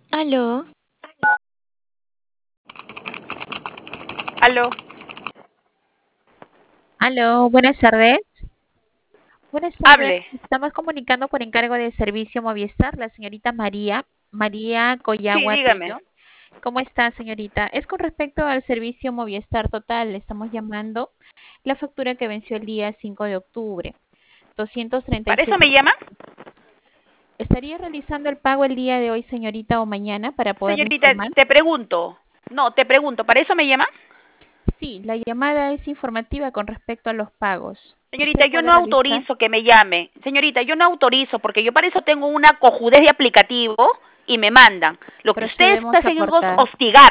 Aló, Aló, Aló, buenas tardes. Buenas tardes. hable. Estamos comunicando por encargo de servicio Movistar, la señorita María Sí, Collagua dígame. Tello. ¿Cómo está, señorita? Es con respecto al servicio Movistar Total. Le estamos llamando la factura que venció el día 5 de octubre, ¿Para eso 237. me llama? ¿Estaría realizando el pago el día de hoy, señorita, o mañana para poderle Señorita, informar? te pregunto. No, te pregunto, ¿para eso me llama? Sí, la llamada es informativa con respecto a los pagos. ¿Usted Señorita, yo puede no realizar? autorizo que me llame. Señorita, yo no autorizo porque yo para eso tengo una cojudez de aplicativo y me mandan. Lo que usted Procedemos está a haciendo es cortar. hostigar.